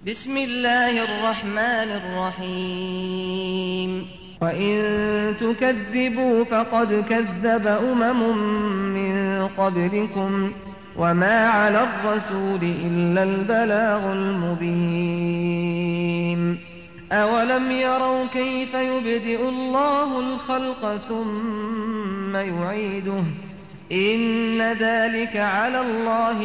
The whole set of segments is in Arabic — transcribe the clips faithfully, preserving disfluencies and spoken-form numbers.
بسم الله الرحمن الرحيم وإن تكذبوا فقد كذب أمم من قبلكم وما على الرسول إلا البلاغ المبين أولم يروا كيف يبدئ الله الخلق ثم يعيده إن ذلك على الله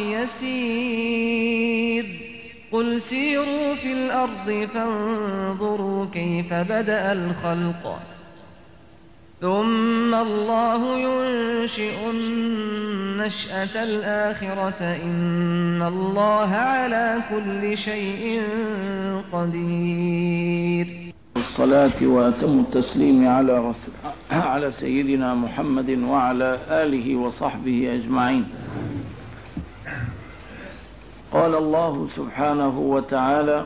يسير قل سيروا في الأرض فانظروا كيف بدأ الخلق ثم الله ينشئ النشأة الآخرة إن الله على كل شيء قدير. الصلاة وأتم التسليم على رسول على سيدنا محمد وعلى آله وصحبه أجمعين. قال الله سبحانه وتعالى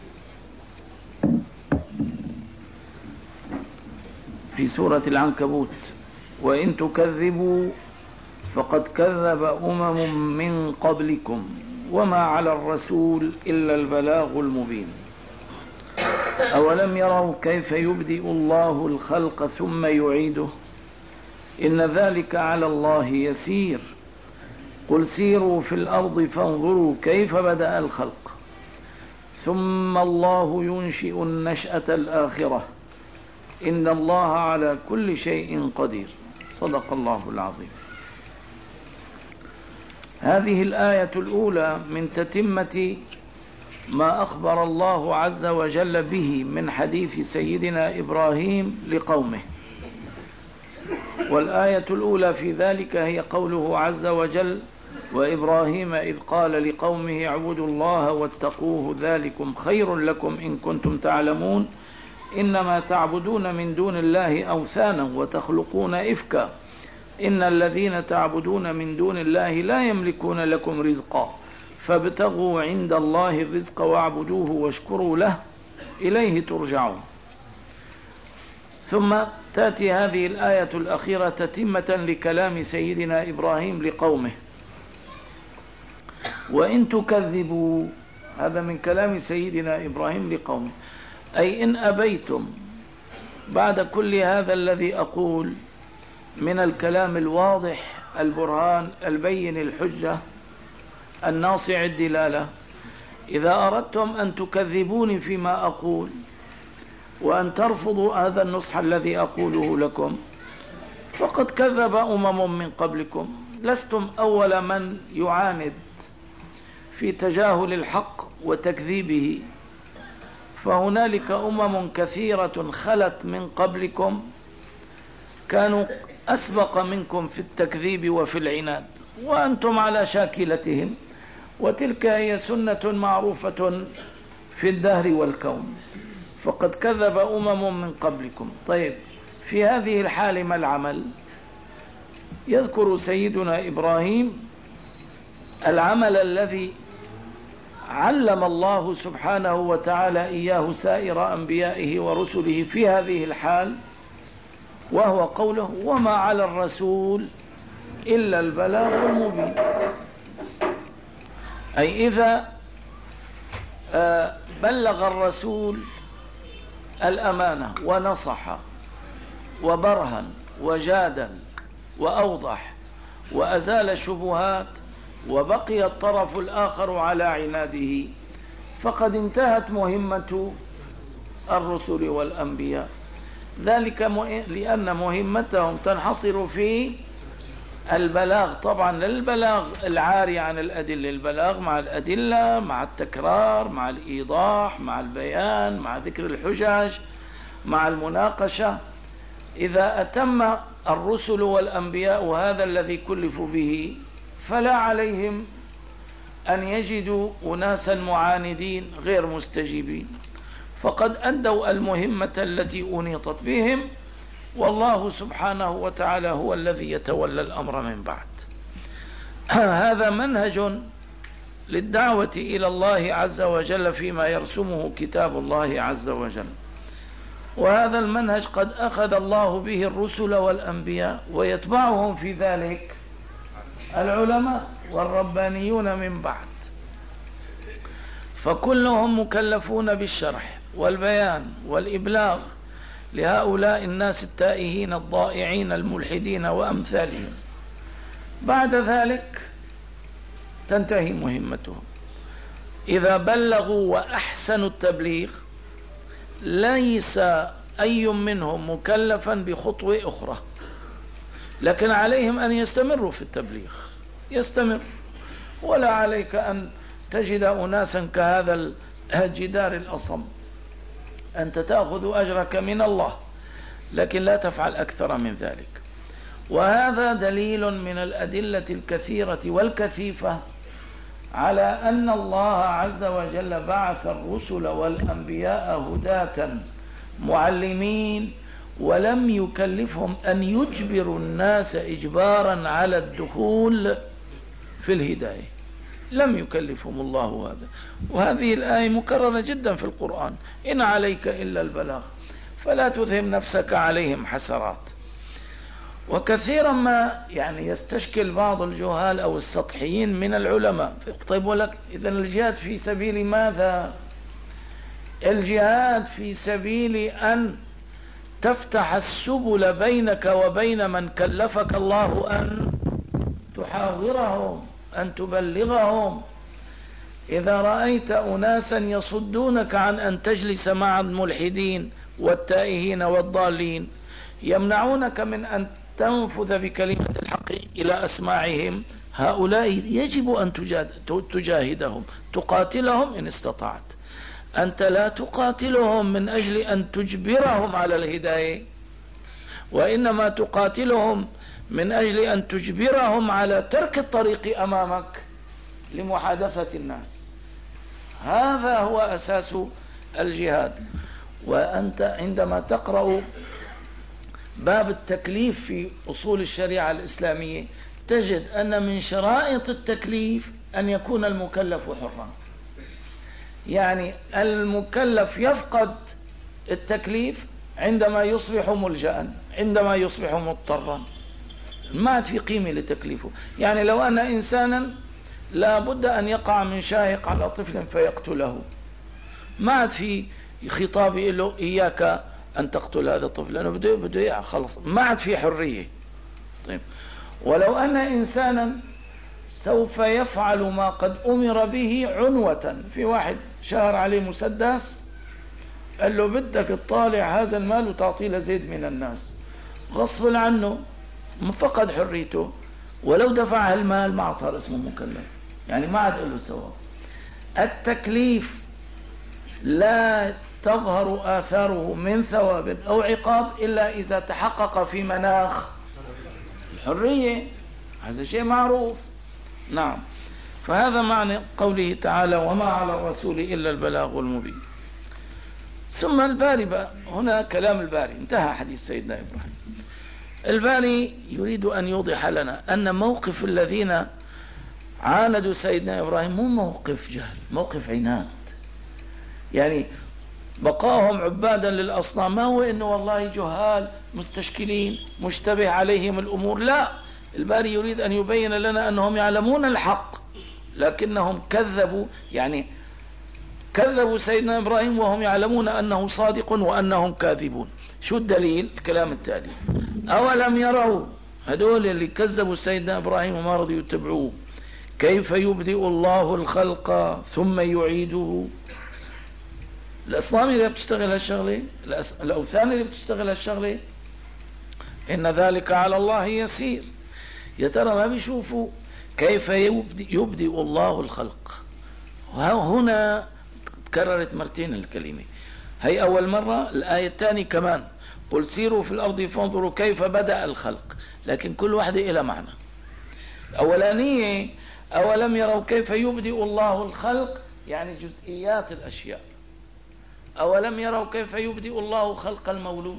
في سورة العنكبوت: وإن تكذبوا فقد كذب أمم من قبلكم وما على الرسول إلا البلاغ المبين أولم يروا كيف يبدئ الله الخلق ثم يعيده إن ذلك على الله يسير قل سيروا في الأرض فانظروا كيف بدأ الخلق ثم الله ينشئ النشأة الآخرة إن الله على كل شيء قدير. صدق الله العظيم. هذه الآية الأولى من تتمة ما أخبر الله عز وجل به من حديث سيدنا إبراهيم لقومه، والآية الأولى في ذلك هي قوله عز وجل: وإبراهيم إذ قال لقومه اعبدوا الله واتقوه ذلكم خير لكم إن كنتم تعلمون إنما تعبدون من دون الله أوثانا وتخلقون إفكا إن الذين تعبدون من دون الله لا يملكون لكم رزقا فابتغوا عند الله الرزق واعبدوه واشكروا له إليه ترجعون. ثم تأتي هذه الآية الأخيرة تتمة لكلام سيدنا إبراهيم لقومه: وإن تكذبوا، هذا من كلام سيدنا إبراهيم لقومه، أي إن أبيتم بعد كل هذا الذي أقول من الكلام الواضح البرهان البين الحجة الناصع الدلالة، إذا أردتم أن تكذبوني فيما أقول وأن ترفضوا هذا النصح الذي أقوله لكم فقد كذب أمم من قبلكم، لستم أول من يعاند في تجاهل الحق وتكذيبه، فهنالك أمم كثيرة خلت من قبلكم كانوا أسبق منكم في التكذيب وفي العناد وأنتم على شاكلتهم، وتلك هي سنة معروفة في الدهر والكون، فقد كذب أمم من قبلكم. طيب، في هذه الحال ما العمل؟ يذكر سيدنا إبراهيم العمل الذي علم الله سبحانه وتعالى إياه سائر أنبيائه ورسله في هذه الحال، وهو قوله: وما على الرسول إلا البلاغ المبين. أي إذا بلغ الرسول الأمانة ونصح وبرهن وجادل وأوضح وأزال الشبهات وبقي الطرف الآخر على عناده فقد انتهت مهمة الرسل والأنبياء، ذلك لأن مهمتهم تنحصر في البلاغ، طبعا البلاغ العاري عن الأدلة، البلاغ مع الأدلة مع التكرار مع الإيضاح مع البيان مع ذكر الحجج مع المناقشة. إذا أتم الرسل والأنبياء هذا الذي كلفوا به فلا عليهم أن يجدوا أناسا معاندين غير مستجيبين، فقد أدوا المهمة التي أنيطت بهم، والله سبحانه وتعالى هو الذي يتولى الأمر من بعد. هذا منهج للدعوة إلى الله عز وجل فيما يرسمه كتاب الله عز وجل، وهذا المنهج قد أخذ الله به الرسل والأنبياء، ويتبعهم في ذلك العلماء والربانيون من بعد. فكلهم مكلفون بالشرح والبيان والإبلاغ لهؤلاء الناس التائهين الضائعين الملحدين وأمثالهم. بعد ذلك تنتهي مهمتهم. إذا بلغوا وأحسنوا التبليغ ليس أي منهم مكلفا بخطوة أخرى، لكن عليهم أن يستمروا في التبليغ، يستمر. ولا عليك أن تجد أناسا كهذا الجدار الأصم، أنت تأخذ أجرك من الله، لكن لا تفعل أكثر من ذلك. وهذا دليل من الأدلة الكثيرة والكثيفة على أن الله عز وجل بعث الرسل والأنبياء هداة معلمين، ولم يكلفهم أن يجبروا الناس إجبارا على الدخول في الهداية، لم يكلفهم الله هذا. وهذه الآية مكررة جدا في القرآن: إن عليك إلا البلاغ فلا تذهب نفسك عليهم حسرات. وكثيرا ما يعني يستشكل بعض الجهال أو السطحيين من العلماء: طيب ولك إذن الجهاد في سبيل ماذا؟ الجهاد في سبيل أن تفتح السبل بينك وبين من كلفك الله أن تحاورهم، أن تبلغهم. إذا رأيت أناسا يصدونك عن أن تجلس مع الملحدين والتائهين والضالين، يمنعونك من أن تنفذ بكلمة الحق إلى أسماعهم، هؤلاء يجب أن تجاهدهم، تقاتلهم إن استطعت. أنت لا تقاتلهم من أجل أن تجبرهم على الهداية، وإنما تقاتلهم من أجل أن تجبرهم على ترك الطريق أمامك لمحادثة الناس. هذا هو أساس الجهاد. وأنت عندما تقرأ باب التكليف في أصول الشريعة الإسلامية تجد أن من شرائط التكليف أن يكون المكلف حرا. يعني المكلف يفقد التكليف عندما يصبح ملجأ، عندما يصبح مضطرا، ما عاد في قيمة لتكليفه. يعني لو أن إنسانا لا بد أن يقع من شاهق على طفل فيقتله، ما عاد في خطاب له إياك أن تقتل هذا الطفل لأنه بده بده يقع، خلص ما عاد في حرية. طيب ولو أن إنسانا سوف يفعل ما قد أمر به عنوة، في واحد شهر عليه مسدس قال له بدك تطالع هذا المال وتعطيه لزيد من الناس، غصب عنه فقد حريته، ولو دفع المال ما عاد صار اسمه مكلف، يعني ما عاد له ثواب. التكليف لا تظهر آثاره من ثواب أو عقاب إلا إذا تحقق في مناخ الحرية، هذا شيء معروف. نعم، فهذا معنى قوله تعالى: وما على الرسول إلا البلاغ المبين. ثم الباري بقى، هنا كلام الباري، انتهى حديث سيدنا إبراهيم. الباري يريد أن يوضح لنا أن موقف الذين عاندوا سيدنا إبراهيم مو موقف جهل، موقف عناد. يعني بقاهم عبادا للأصنام ما هو إنه والله جهال مستشكلين مشتبه عليهم الأمور، لا، الباري يريد أن يبين لنا أنهم يعلمون الحق لكنهم كذبوا، يعني كذبوا سيدنا إبراهيم وهم يعلمون أنه صادق وأنهم كاذبون. شو الدليل؟ الكلام التالي: أولم يروا، هدول اللي كذبوا سيدنا إبراهيم وما رضوا يتبعوه، كيف يبدئ الله الخلق ثم يعيده. الأصنام اللي بتشتغل هالشغلة، الأوثان اللي بتشتغل هالشغلة، إن ذلك على الله يسير. يا ترى ما بيشوفوا كيف يبدئ الله الخلق؟ هنا تكررت مرتين الكلمة، هي أول مرة، الآية الثانية كمان: قل سيروا في الأرض فانظروا كيف بدأ الخلق، لكن كل واحدة إلى معنى. أولانية أولم يروا كيف يبدئ الله الخلق، يعني جزئيات الأشياء. أولم يروا كيف يبدئ الله خلق المولود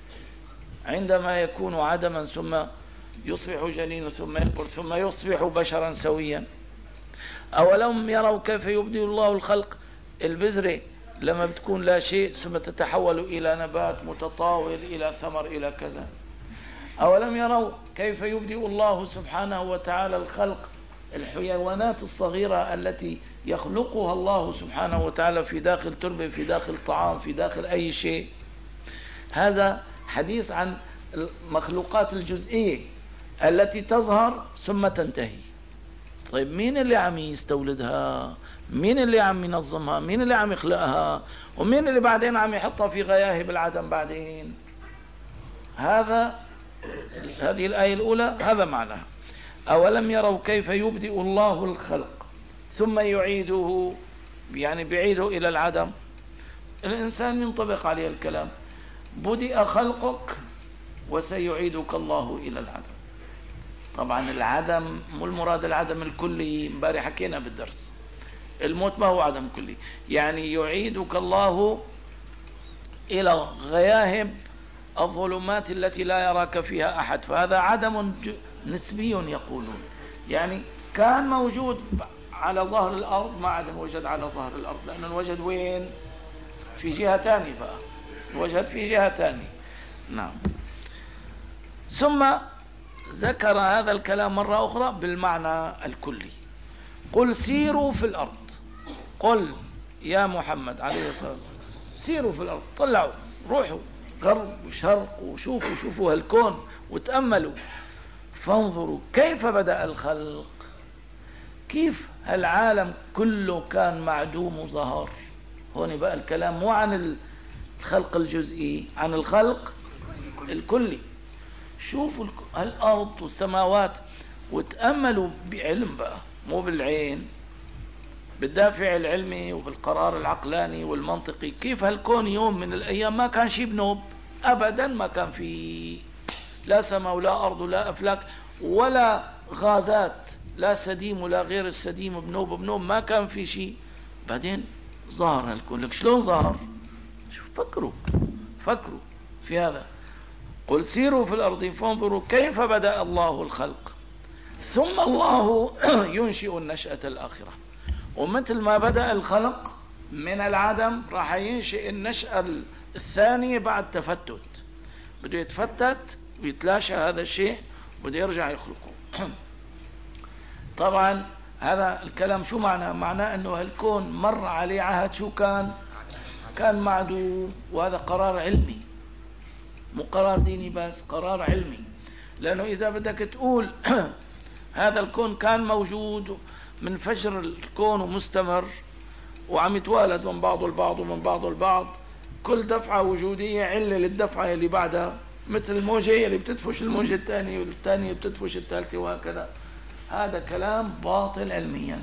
عندما يكون عدما ثم يصبح جنين ثم يكبر ثم يصبح بشرا سويا. أولم يروا كيف يبدئ الله الخلق البذرة لما بتكون لا شيء ثم تتحول إلى نبات متطاول إلى ثمر إلى كذا. أولم يروا كيف يبدئ الله سبحانه وتعالى الخلق الحيوانات الصغيرة التي يخلقها الله سبحانه وتعالى في داخل تربة، في داخل طعام، في داخل أي شيء. هذا حديث عن المخلوقات الجزئية التي تظهر ثم تنتهي. طيب مين اللي عم يستولدها؟ مين اللي عم ينظمها؟ مين اللي عم يخلقها؟ ومين اللي بعدين عم يحطها في غياهب العدم بعدين؟ هذا هذه الآية الأولى هذا معناها. أولم يروا كيف يبدئ الله الخلق ثم يعيده، يعني بيعيده إلى العدم. الإنسان ينطبق عليه الكلام، بدأ خلقك وسيعيدك الله إلى العدم. طبعا العدم مو المراد العدم الكلي، امبارح حكينا بالدرس الموت ما هو عدم كلي، يعني يعيدك الله إلى غياهب الظلمات التي لا يراك فيها أحد، فهذا عدم نسبي يقولون، يعني كان موجود على ظهر الأرض ما عاد وجد على ظهر الأرض، لأنه الوجد وين؟ في جهة تانية، بقى الوجد في جهة تانية. نعم. ثم ذكر هذا الكلام مرة أخرى بالمعنى الكلي. قل سيروا في الأرض، قل يا محمد عليه الصلاة والسلام سيروا في الأرض، طلعوا روحوا غرب وشرق وشوفوا شوفوا هالكون وتأملوا، فانظروا كيف بدأ الخلق، كيف هالعالم كله كان معدوم وظهر. هون بقى الكلام مو عن الخلق الجزئي، عن الخلق الكلي. شوفوا الأرض والسماوات وتأملوا بعلم بقى، مو بالعين، بالدافع العلمي وبالقرار العقلاني والمنطقي. كيف هالكون يوم من الأيام ما كان شيء بنوب أبدا، ما كان فيه لا سماء ولا أرض ولا أفلاك ولا غازات، لا سديم ولا غير السديم، بنوب بنوب ما كان في شيء. بعدين ظهر هالكون. لك شلون ظهر؟ شوف فكروا فكروا في هذا. قل سيروا في الأرض فانظروا كيف بدأ الله الخلق ثم الله ينشئ النشأة الآخرة. ومثل ما بدأ الخلق من العدم راح ينشئ النشأة الثانية بعد تفتت، بده يتفتت ويتلاشى هذا الشيء، بده يرجع يخلقه. طبعا هذا الكلام شو معناه؟ معناه انه هالكون مر عليه عهد شو كان؟ كان معدوم. وهذا قرار علمي، مو قرار ديني بس، قرار علمي. لانه اذا بدك تقول هذا الكون كان موجود من فجر الكون ومستمر وعم يتوالد من بعضه البعض ومن بعضه البعض، كل دفعة وجودية علة للدفعة اللي بعدها، مثل الموجة اللي بتدفش الموجة الثانية والثانية بتدفش الثالثة وهكذا. هذا كلام باطل علميا.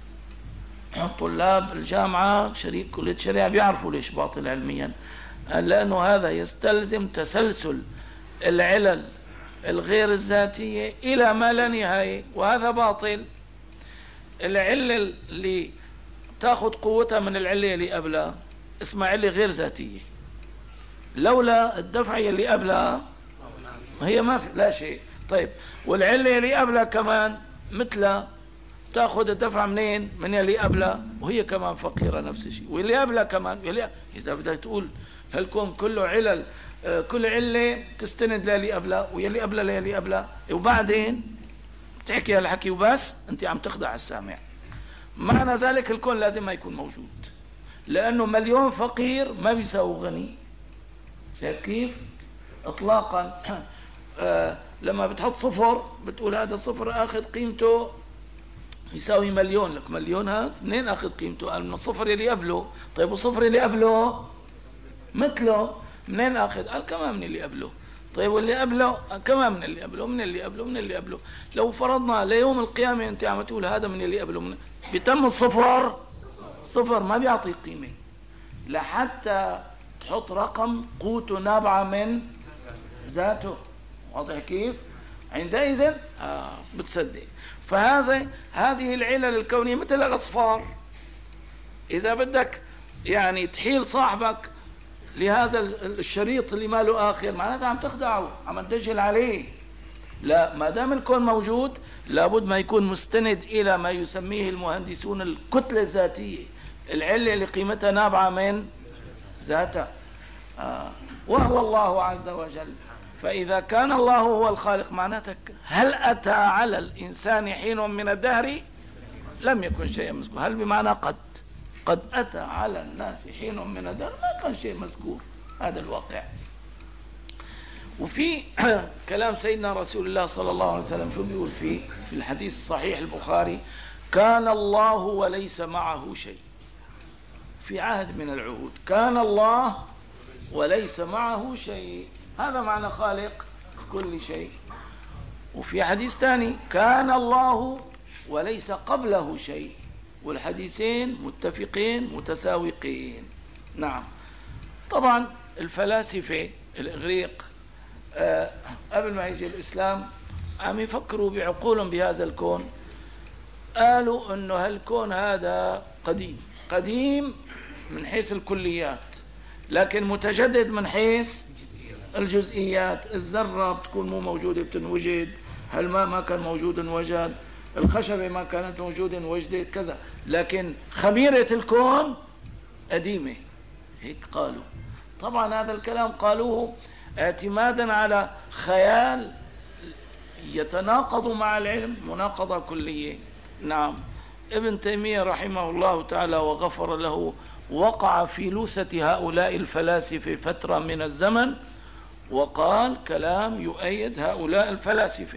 طلاب الجامعة شريك كلية الشريعة بيعرفوا ليش باطل علميا، لأنه هذا يستلزم تسلسل العلل الغير الذاتية إلى ما لا نهاية، وهذا باطل. العلة اللي تاخذ قوتها من العلة اللي قبلها اسمها علة غير ذاتية، لولا الدفعة اللي قبلها هي ما في لا شيء. طيب والعلة اللي قبلها كمان مثلها تاخذ الدفعة منين؟ من اللي قبلها، وهي كمان فقيرة نفس الشيء، واللي قبلها كمان. إذا بدك تقول هالكون كله علل، كل علة تستند للي قبلها واللي قبلها للي قبلها، وبعدين تحكي هالحكي وبس، انت عم تخدع السامع. معنى ذلك الكون لازم ما يكون موجود، لانه مليون فقير ما بيساوي غني. شايف كيف؟ اطلاقا. آه لما بتحط صفر بتقول هذا الصفر اخذ قيمته يساوي مليون، لك مليون هذا منين اخذ قيمته؟ قال من الصفر اللي قبله. طيب والصفر اللي قبله مثله منين اخذ؟ قال كمان من اللي قبله. طيب واللي قبله كمان من اللي قبله من اللي قبله من اللي قبله. لو فرضنا ليوم القيامة انت عم تقول هذا من اللي قبله، من بيتم الصفر صفر ما بيعطيك قيمة، لحتى تحط رقم قوته نابعة من ذاته. واضح كيف؟ عندئذ آه بتصدق. فهذا هذه العلل الكونية مثل الأصفار. إذا بدك يعني تحيل صاحبك لهذا الشريط اللي ما له آخر، معناتها عم تخدعه، عم تدجل عليه. لا، ما دام الكون موجود لابد ما يكون مستند إلى ما يسميه المهندسون الكتلة الذاتية، العلة اللي قيمتها نابعة من ذاتها، آه. وهو الله عز وجل. فإذا كان الله هو الخالق، معناتك هل أتى على الإنسان حين من الدهر لم يكن شيئا مذكورا. هل بمعنى قد قد أتى على الناس حين من الدهر ما كان شيء مذكور. هذا الواقع. وفي كلام سيدنا رسول الله صلى الله عليه وسلم شو بيقول فيه في الحديث الصحيح البخاري: كان الله وليس معه شيء. في عهد من العهود كان الله وليس معه شيء، هذا معنى خالق كل شيء. وفي حديث ثاني: كان الله وليس قبله شيء. والحديثين متفقين متساوقين. نعم. طبعا الفلاسفة الإغريق آه قبل ما يجي الإسلام عم يفكروا بعقولهم بهذا الكون. قالوا أنه هالكون هذا قديم قديم من حيث الكليات، لكن متجدد من حيث الجزئيات. الذرة بتكون مو موجودة بتنوجد، هالماء ما كان موجود انوجد، الخشبة ما كانت موجودة انوجدت كذا، لكن خميرة الكون قديمة. هيك قالوا. طبعا هذا الكلام قالوه اعتمادا على خيال يتناقض مع العلم مناقضة كلية. نعم. ابن تيمية رحمه الله تعالى وغفر له وقع في لوثة هؤلاء الفلاسفة فترة من الزمن، وقال كلام يؤيد هؤلاء الفلاسفة.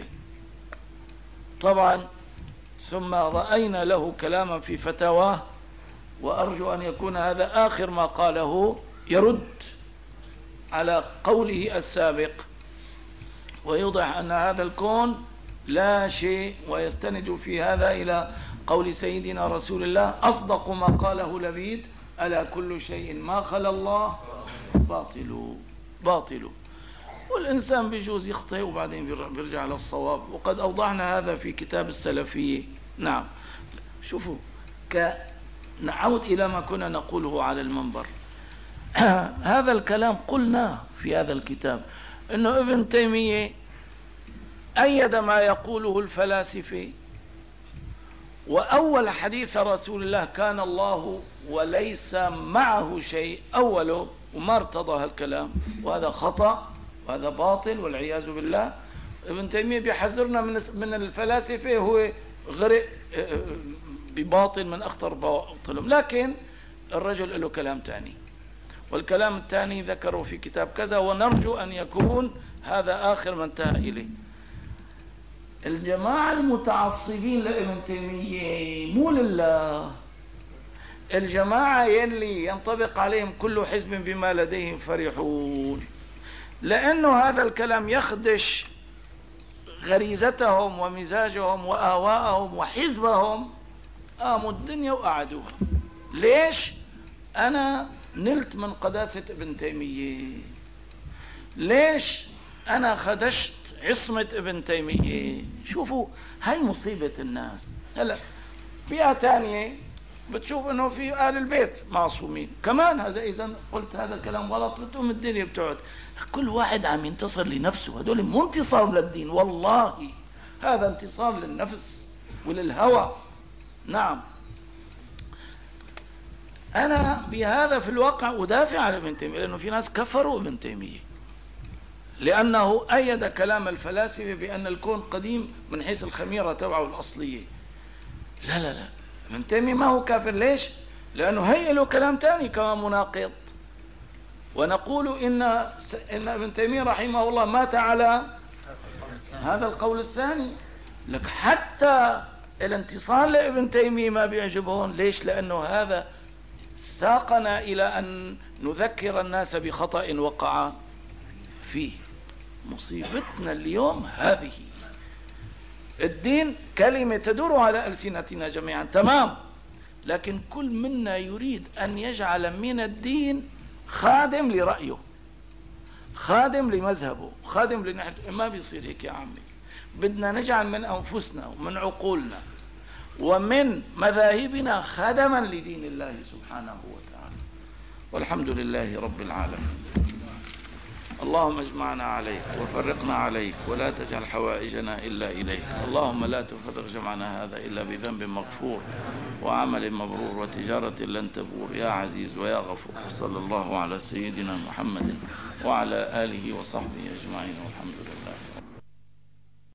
طبعا ثم رأينا له كلاما في فتاواه، وأرجو أن يكون هذا آخر ما قاله، يرد على قوله السابق ويوضح أن هذا الكون لا شيء، ويستند في هذا إلى قول سيدنا رسول الله: أصدق ما قاله لبيد: ألا كل شيء ما خلا الله باطل باطل. والإنسان بيجوز يخطئ وبعدين بيرجع للصواب، وقد أوضحنا هذا في كتاب السلفية. نعم. شوفوا، نعود إلى ما كنا نقوله على المنبر. هذا الكلام قلنا في هذا الكتاب أنه ابن تيمية أيد ما يقوله الفلاسفة، وأول حديث رسول الله كان الله وليس معه شيء أوله، وما ارتضى هالكلام، وهذا خطأ وهذا باطل والعياذ بالله. ابن تيمية بيحذرنا من من الفلاسفة، هو غرق بباطل من أخطر باطلهم، لكن الرجل له كلام تاني، والكلام الثاني ذكره في كتاب كذا، ونرجو أن يكون هذا آخر ما انتهى إليه. الجماعة المتعصبين لابن تيمية مو لله، الجماعة يلي ينطبق عليهم كل حزب بما لديهم فرحون، لأنه هذا الكلام يخدش غريزتهم ومزاجهم وآواءهم وحزبهم، قاموا الدنيا وقعدوها. ليش؟ أنا نلت من قداسة ابن تيمية، ليش أنا خدشت عصمة ابن تيمية. شوفوا، هاي مصيبة الناس. هلا فئة تانية بتشوف انه في آل البيت معصومين كمان. هذا اذا قلت هذا الكلام غلط بتقوم الدنيا بتقعد. كل واحد عم ينتصر لنفسه، هذول مو انتصار للدين، والله هذا انتصار للنفس وللهوى. نعم. انا بهذا في الواقع ادافع عن ابن تيمية، لانه في ناس كفروا ابن تيمية لانه ايد كلام الفلاسفة بان الكون قديم من حيث الخميرة تبعه الاصلية. لا لا لا، ابن تيمية ما هو كافر. ليش؟ لأنه هي له كلام تاني كمان مناقض. ونقول إن إن ابن تيمية رحمه الله مات على هذا القول الثاني. لك حتى الانتصار لابن تيمية ما بيعجبهم. ليش؟ لأنه هذا ساقنا إلى أن نذكر الناس بخطأ وقع فيه. مصيبتنا اليوم هذه. الدين كلمة تدور على ألسنتنا جميعا، تمام، لكن كل منا يريد أن يجعل من الدين خادم لرأيه، خادم لمذهبه، خادم لنحن. ما بيصير هيك يا عمي. بدنا نجعل من أنفسنا ومن عقولنا ومن مذاهبنا خدما لدين الله سبحانه وتعالى. والحمد لله رب العالمين. اللهم اجمعنا عليك وفرقنا عليك، ولا تجعل حوائجنا إلا إليك. اللهم لا تفرق جمعنا هذا إلا بذنب مغفور وعمل مبرور وتجارة لن تبور، يا عزيز ويا غفور. صلى الله على سيدنا محمد وعلى آله وصحبه أجمعين، والحمد لله.